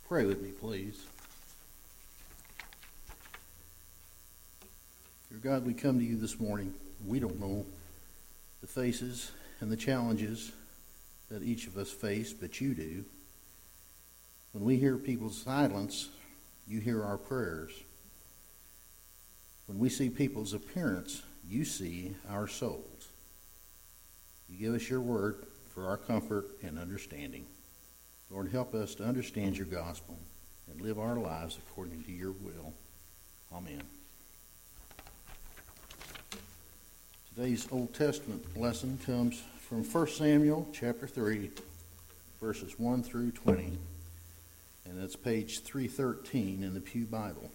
Pray with me, please. Dear God, we come to you this morning. We don't know the faces and the challenges that each of us face, but you do. When we hear people's silence, you hear our prayers. When we see people's appearance, you see our souls. You give us your word for our comfort and understanding. Lord, help us to understand your gospel and live our lives according to your will. Amen. Today's Old Testament lesson comes from 1 Samuel chapter 3, verses 1 through 20. And that's page 313 in the Pew Bible.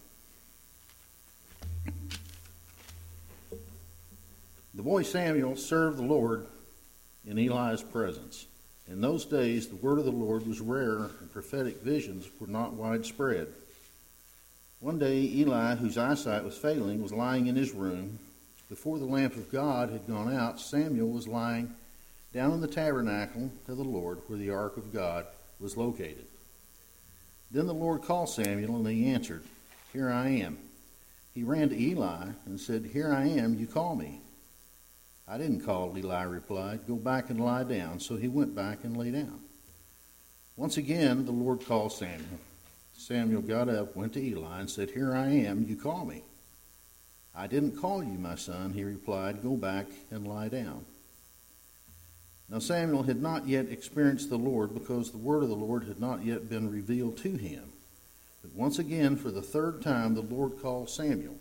The boy Samuel served the Lord in Eli's presence. In those days, the word of the Lord was rare, and prophetic visions were not widespread. One day, Eli, whose eyesight was failing, was lying in his room. Before the lamp of God had gone out, Samuel was lying down in the tabernacle of the Lord, where the ark of God was located. Then the Lord called Samuel, and he answered, "Here I am." He ran to Eli and said, "Here I am, you call me." "I didn't call," Eli replied. "Go back and lie down." So he went back and lay down. Once again, the Lord called Samuel. Samuel got up, went to Eli, and said, "Here I am, you call me." "I didn't call you, my son," he replied. "Go back and lie down." Now Samuel had not yet experienced the Lord because the word of the Lord had not yet been revealed to him. But once again, for the third time, the Lord called Samuel.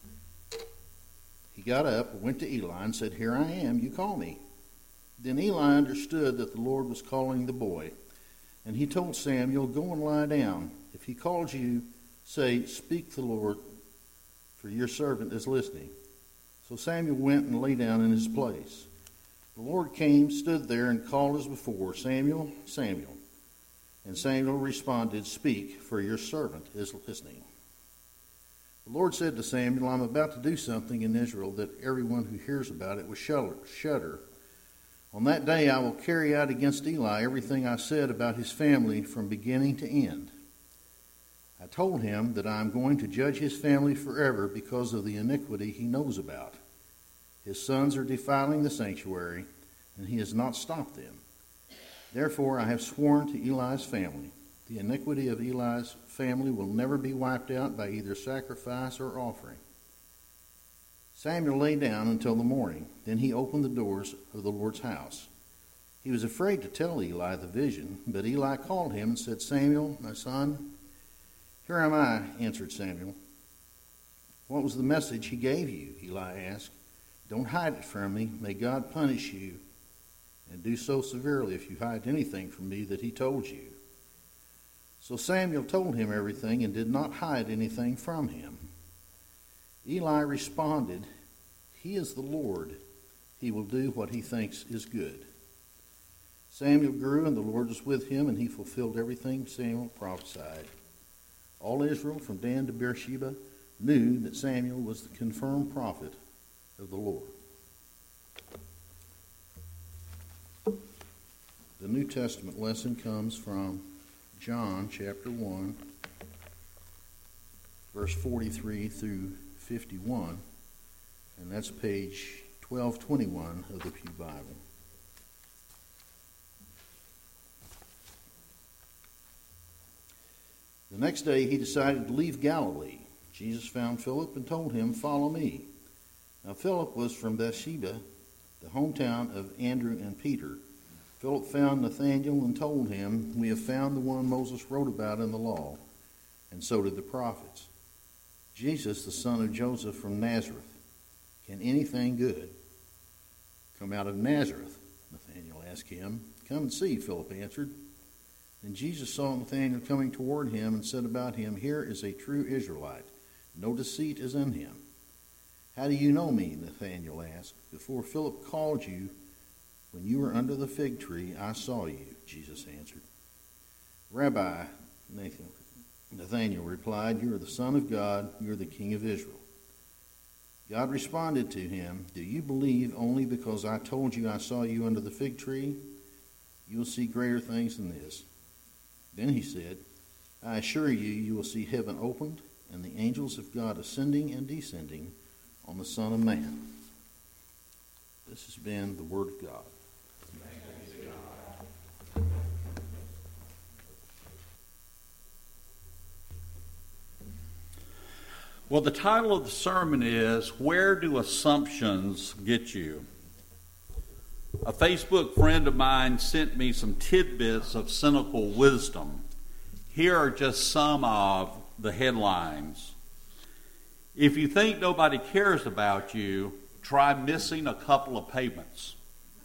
He got up, went to Eli, and said, "Here I am, you call me." Then Eli understood that the Lord was calling the boy, and he told Samuel, "Go and lie down. If he calls you, say, 'Speak the Lord, for your servant is listening.'" So Samuel went and lay down in his place. The Lord came, stood there, and called as before, "Samuel, Samuel." And Samuel responded, "Speak, for your servant is listening." The Lord said to Samuel, "I'm about to do something in Israel that everyone who hears about it will shudder. On that day I will carry out against Eli everything I said about his family from beginning to end. I told him that I am going to judge his family forever because of the iniquity he knows about. His sons are defiling the sanctuary, and he has not stopped them. Therefore I have sworn to Eli's family, the iniquity of Eli's family will never be wiped out by either sacrifice or offering." Samuel lay down until the morning. Then he opened the doors of the Lord's house. He was afraid to tell Eli the vision, but Eli called him and said, "Samuel, my son." "Here am I," answered Samuel. "What was the message he gave you?" Eli asked. "Don't hide it from me. May God punish you, and do so severely if you hide anything from me that he told you." So Samuel told him everything and did not hide anything from him. Eli responded, "He is the Lord. He will do what he thinks is good." Samuel grew, and the Lord was with him, and he fulfilled everything Samuel prophesied. All Israel, from Dan to Beersheba, knew that Samuel was the confirmed prophet of the Lord. The New Testament lesson comes from John chapter 1, verse 43 through 51, and that's page 1221 of the Pew Bible. The next day he decided to leave Galilee. Jesus found Philip and told him, "Follow me." Now Philip was from Bethsaida, the hometown of Andrew and Peter. Philip found Nathanael and told him, "We have found the one Moses wrote about in the law, and so did the prophets, Jesus, the son of Joseph from Nazareth. Can anything good come out of Nazareth?" Nathanael asked him. "Come and see," Philip answered. Then Jesus saw Nathanael coming toward him and said about him, "Here is a true Israelite. No deceit is in him." "How do you know me?" Nathanael asked. "Before Philip called you, when you were under the fig tree, I saw you," Jesus answered. "Rabbi," Nathanael replied, "You are the Son of God. You are the King of Israel." God responded to him, "Do you believe only because I told you I saw you under the fig tree? You will see greater things than this." Then he said, I assure you, you will see heaven opened and the angels of God ascending and descending on the Son of Man. This has been the Word of God. Well, the title of the sermon is, Where Do Assumptions Get You? A Facebook friend of mine sent me some tidbits of cynical wisdom. Here are just some of the headlines. If you think nobody cares about you, try missing a couple of payments.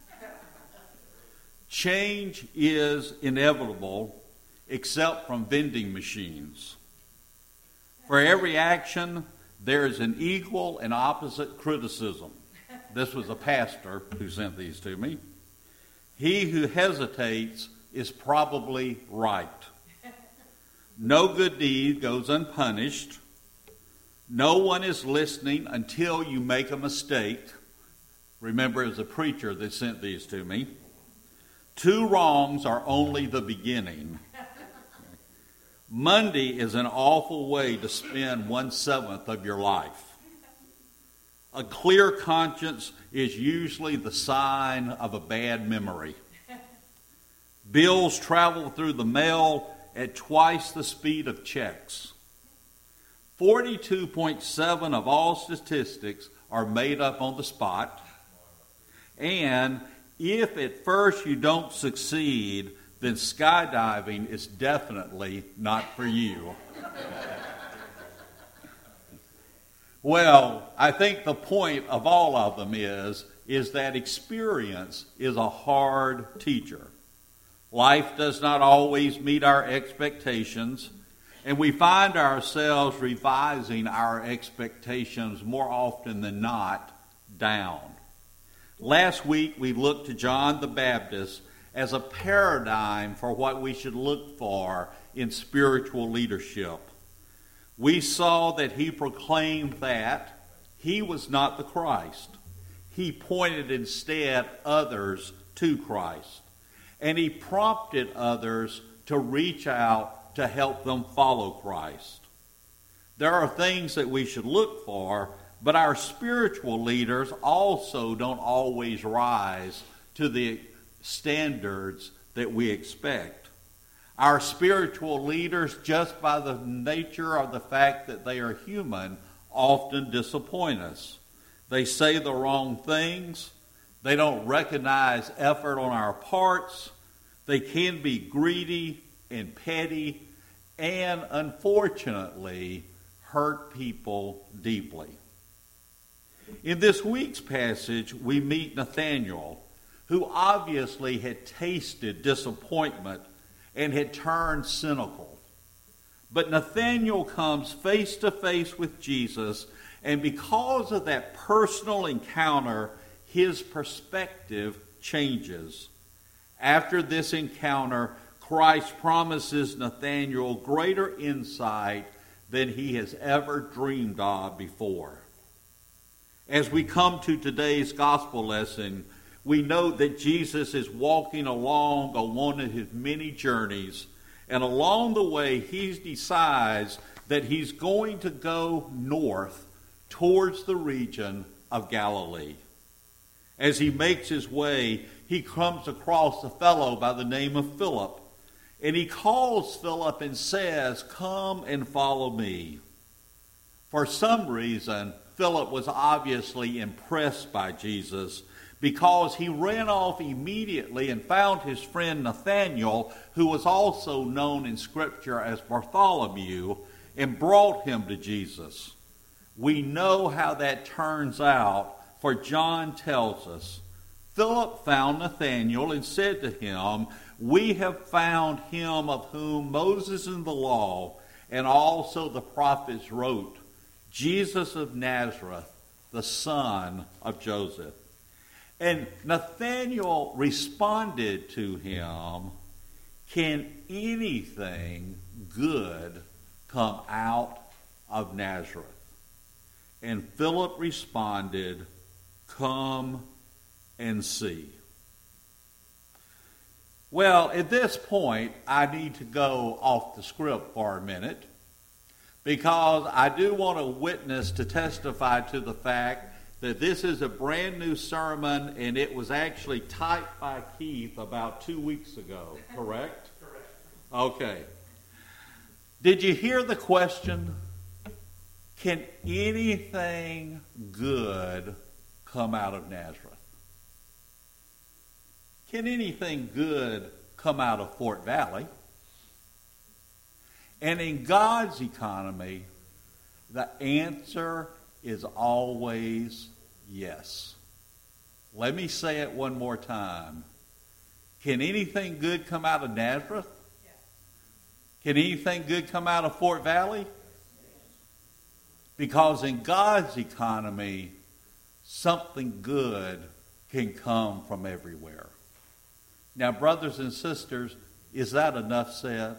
Change is inevitable, except from vending machines. For every action, there is an equal and opposite criticism. This was a pastor who sent these to me. He who hesitates is probably right. No good deed goes unpunished. No one is listening until you make a mistake. Remember, it was a preacher that sent these to me. Two wrongs are only the beginning. Monday is an awful way to spend 1/7 of your life. A clear conscience is usually the sign of a bad memory. Bills travel through the mail at twice the speed of checks. 42.7% of all statistics are made up on the spot. And if at first you don't succeed, then skydiving is definitely not for you. Well, I think the point of all of them is that experience is a hard teacher. Life does not always meet our expectations, and we find ourselves revising our expectations more often than not down. Last week we looked to John the Baptist as a paradigm for what we should look for in spiritual leadership. We saw that he proclaimed that he was not the Christ. He pointed instead others to Christ. And he prompted others to reach out to help them follow Christ. There are things that we should look for, but our spiritual leaders also don't always rise to the standards that we expect. Our spiritual leaders, just by the nature of the fact that they are human, often disappoint us. They say the wrong things. They don't recognize effort on our parts. They can be greedy and petty and, unfortunately, hurt people deeply. In this week's passage, we meet Nathanael, who obviously had tasted disappointment and had turned cynical. But Nathanael comes face to face with Jesus, and because of that personal encounter, his perspective changes. After this encounter, Christ promises Nathanael greater insight than he has ever dreamed of before. As we come to today's gospel lesson, we know that Jesus is walking along on one of his many journeys, and along the way he decides that he's going to go north towards the region of Galilee. As he makes his way, he comes across a fellow by the name of Philip, and he calls Philip and says, "Come and follow me." For some reason, Philip was obviously impressed by Jesus, because he ran off immediately and found his friend Nathanael, who was also known in Scripture as Bartholomew, and brought him to Jesus. We know how that turns out, for John tells us, Philip found Nathanael and said to him, "We have found him of whom Moses in the law and also the prophets wrote, Jesus of Nazareth, the son of Joseph." And Nathanael responded to him, "Can anything good come out of Nazareth?" And Philip responded, "Come and see." Well, at this point, I need to go off the script for a minute because I do want a witness to testify to the fact that this is a brand new sermon and it was actually typed by Keith about 2 weeks ago, correct? Correct. Okay. Did you hear the question? Can anything good come out of Nazareth? Can anything good come out of Fort Valley? And in God's economy, the answer is always yes. Let me say it one more time. Can anything good come out of Nazareth? Yes. Can anything good come out of Fort Valley? Because in God's economy, something good can come from everywhere. Now, brothers and sisters, is that enough said?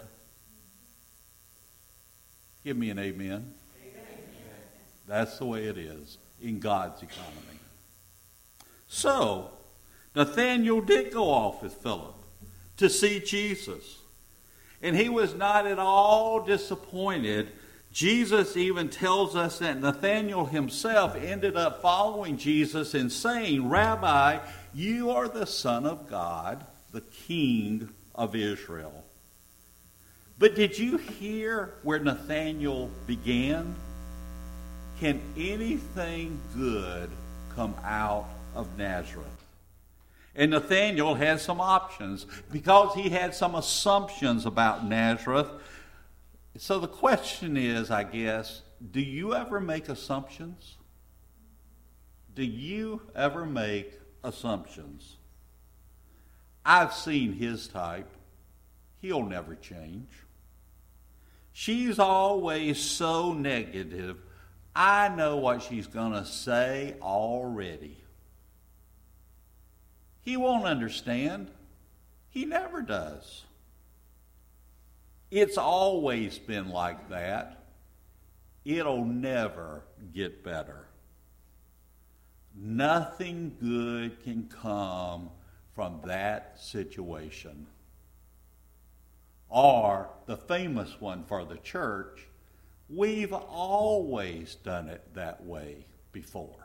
Give me an amen. Amen. That's the way it is in God's economy. So, Nathanael did go off with Philip to see Jesus. And he was not at all disappointed. Jesus even tells us that Nathanael himself ended up following Jesus and saying, "Rabbi, you are the Son of God, the King of Israel." But did you hear where Nathanael began? Can anything good come out of Nazareth? And Nathanael had some options because he had some assumptions about Nazareth. So the question is, I guess, do you ever make assumptions? Do you ever make assumptions? I've seen his type. He'll never change. She's always so negative. I know what she's going to say already. He won't understand. He never does. It's always been like that. It'll never get better. Nothing good can come from that situation. Or the famous one for the church, we've always done it that way before.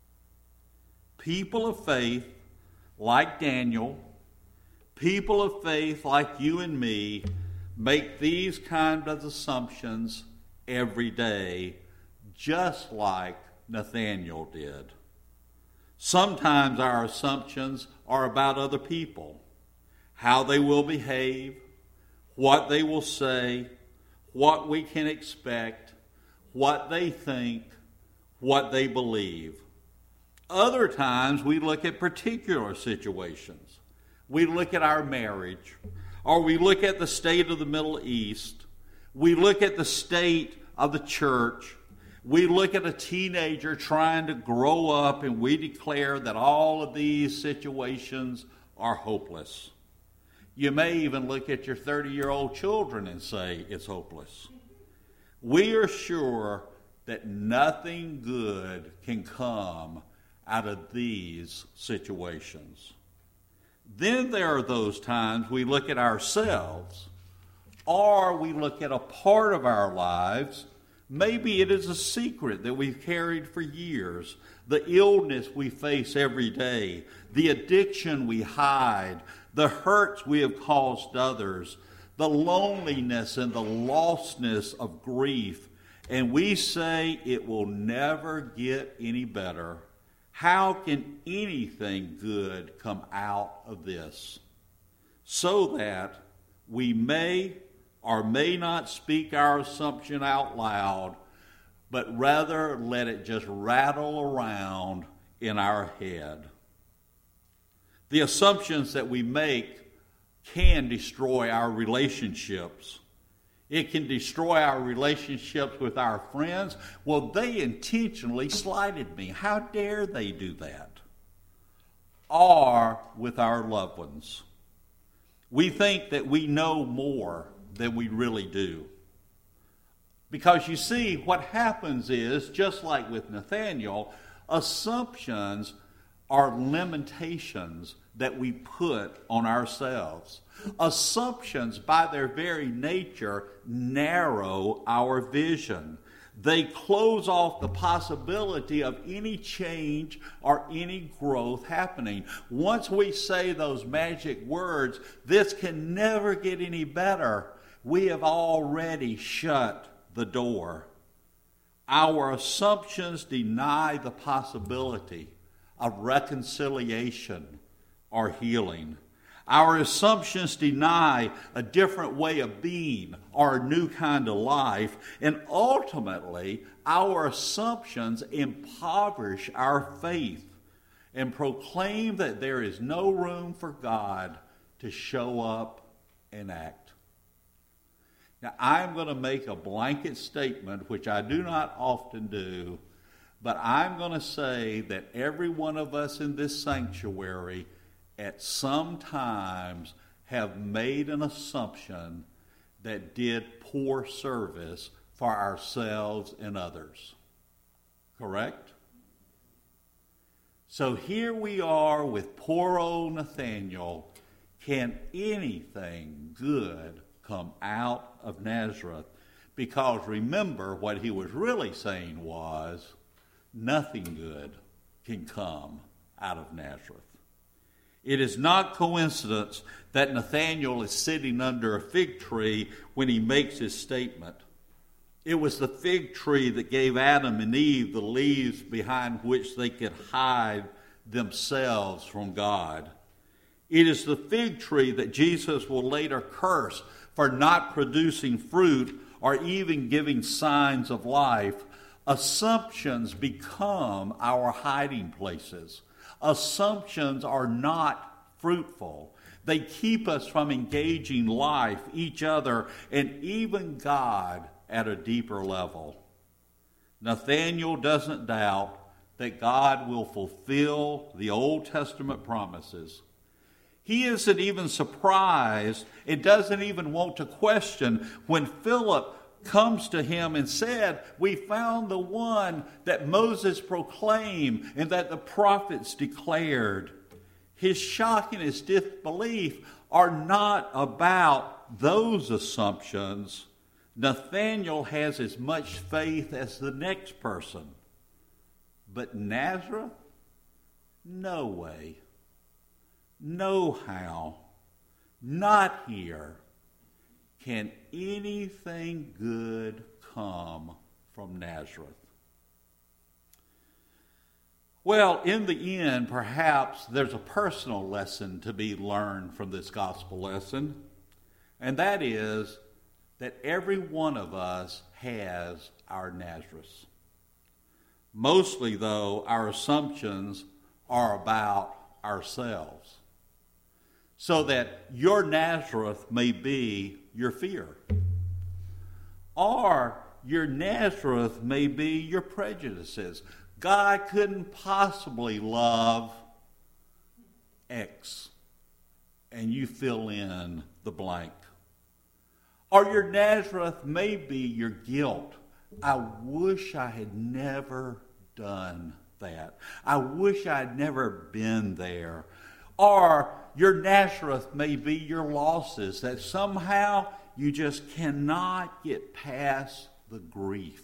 People of faith like Daniel, people of faith like you and me, make these kind of assumptions every day, just like Nathanael did. Sometimes our assumptions are about other people, how they will behave, what they will say, what we can expect, what they think, what they believe. Other times we look at particular situations. We look at our marriage, or we look at the state of the Middle East. We look at the state of the church. We look at a teenager trying to grow up, and we declare that all of these situations are hopeless. You may even look at your 30-year-old children and say it's hopeless. We are sure that nothing good can come out of these situations. Then there are those times we look at ourselves, or we look at a part of our lives. Maybe it is a secret that we've carried for years, the illness we face every day, the addiction we hide, the hurts we have caused others, the loneliness and the lostness of grief, and we say it will never get any better. How can anything good come out of this? So that we may or may not speak our assumption out loud, but rather let it just rattle around in our head. The assumptions that we make can destroy our relationships. It can destroy our relationships with our friends. Well, they intentionally slighted me. How dare they do that? Or with our loved ones. We think that we know more than we really do. Because you see, what happens is, just like with Nathanael, assumptions are limitations that we put on ourselves. Assumptions, by their very nature, narrow our vision. They close off the possibility of any change or any growth happening. Once we say those magic words, this can never get any better, we have already shut the door. Our assumptions deny the possibility of reconciliation or healing. Our assumptions deny a different way of being or a new kind of life. And ultimately, our assumptions impoverish our faith and proclaim that there is no room for God to show up and act. Now, I'm going to make a blanket statement, which I do not often do, but I'm going to say that every one of us in this sanctuary at some times have made an assumption that did poor service for ourselves and others. Correct? So here we are with poor old Nathaniel. Can anything good come out of Nazareth? Because remember, what he was really saying was, nothing good can come out of Nazareth. It is not coincidence that Nathanael is sitting under a fig tree when he makes his statement. It was the fig tree that gave Adam and Eve the leaves behind which they could hide themselves from God. It is the fig tree that Jesus will later curse for not producing fruit or even giving signs of life. Assumptions become our hiding places. Assumptions are not fruitful. They keep us from engaging life, each other, and even God at a deeper level. Nathanael doesn't doubt that God will fulfill the Old Testament promises. He isn't even surprised. It doesn't even want to question when Philip comes to him and said, we found the one that Moses proclaimed and that the prophets declared. His shock and his disbelief are not about those assumptions. Nathanael has as much faith as the next person. But Nazareth? No way. No how. Not here. Can anything good come from Nazareth? Well, in the end, perhaps there's a personal lesson to be learned from this gospel lesson, and that is that every one of us has our Nazareth. Mostly, though, our assumptions are about ourselves, so that your Nazareth may be your fear. Or your Nazareth may be your prejudices. God couldn't possibly love X, and you fill in the blank. Or your Nazareth may be your guilt. I wish I had never done that. I wish I had never been there. Or your Nazareth may be your losses, that somehow you just cannot get past the grief.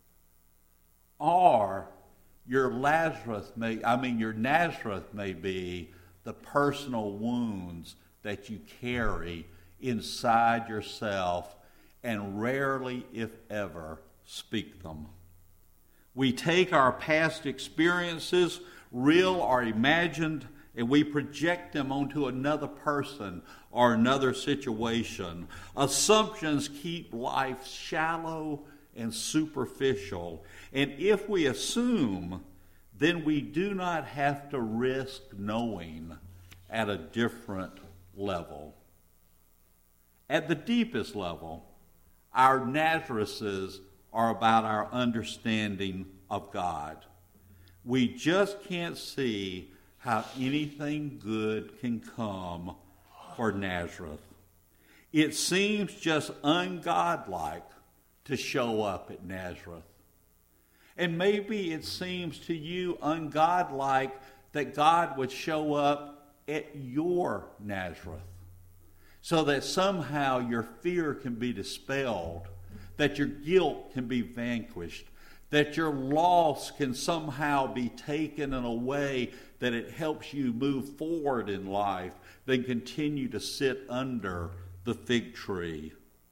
Or your Nazareth may be the personal wounds that you carry inside yourself and rarely, if ever, speak them. We take our past experiences, real or imagined, and we project them onto another person or another situation. Assumptions keep life shallow and superficial. And if we assume, then we do not have to risk knowing at a different level. At the deepest level, our Nazareses are about our understanding of God. We just can't see how anything good can come for Nazareth. It seems just ungodlike to show up at Nazareth. And maybe it seems to you ungodlike that God would show up at your Nazareth, so that somehow your fear can be dispelled, that your guilt can be vanquished, that your loss can somehow be taken in a way that it helps you move forward in life, than continue to sit under the fig tree.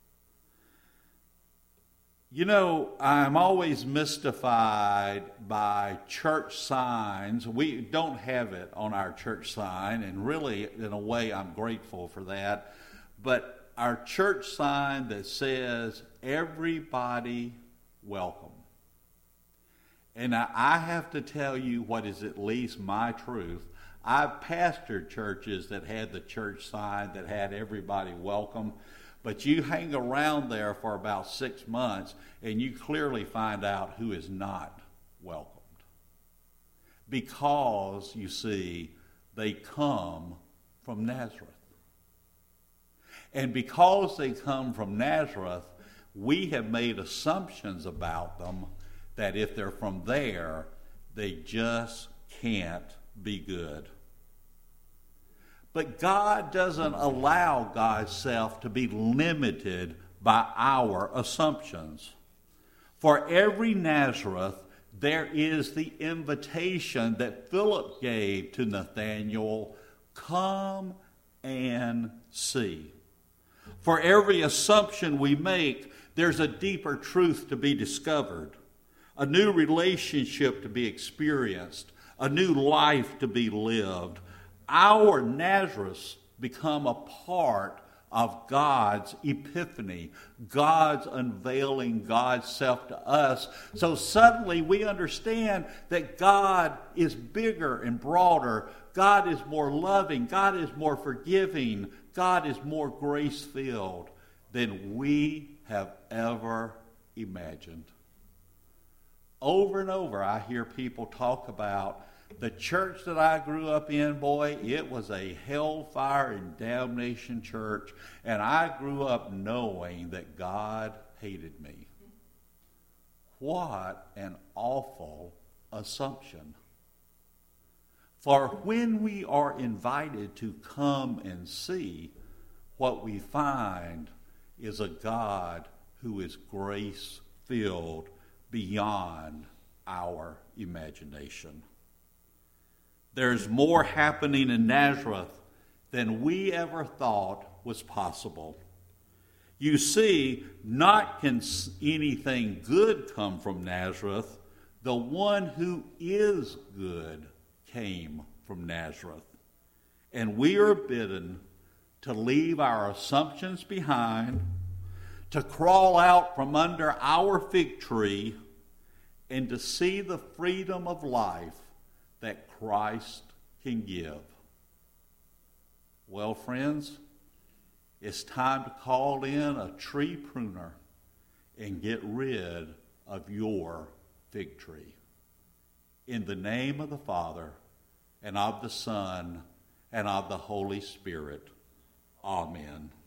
You know, I'm always mystified by church signs. We don't have it on our church sign, and really, in a way, I'm grateful for that. But our church sign that says, everybody welcome. And I have to tell you what is at least my truth. I've pastored churches that had the church sign that had everybody welcome. But you hang around there for about 6 months, and you clearly find out who is not welcomed. Because, you see, they come from Nazareth. And because they come from Nazareth, we have made assumptions about them that if they're from there, they just can't be good. But God doesn't allow God's self to be limited by our assumptions. For every Nazareth, there is the invitation that Philip gave to Nathanael, come and see. For every assumption we make, there's a deeper truth to be discovered, a new relationship to be experienced, a new life to be lived. Our Nazareths become a part of God's epiphany, God's unveiling God's self to us. So suddenly we understand that God is bigger and broader. God is more loving. God is more forgiving. God is more grace-filled than we have ever imagined. Over and over, I hear people talk about the church that I grew up in. Boy, it was a hellfire and damnation church, and I grew up knowing that God hated me. What an awful assumption. For when we are invited to come and see, what we find is a God who is grace-filled beyond our imagination. There's more happening in Nazareth than we ever thought was possible. You see, not can anything good come from Nazareth. The one who is good came from Nazareth. And we are bidden to leave our assumptions behind, to crawl out from under our fig tree, and to see the freedom of life that Christ can give. Well, friends, it's time to call in a tree pruner and get rid of your fig tree. In the name of the Father, and of the Son, and of the Holy Spirit. Amen.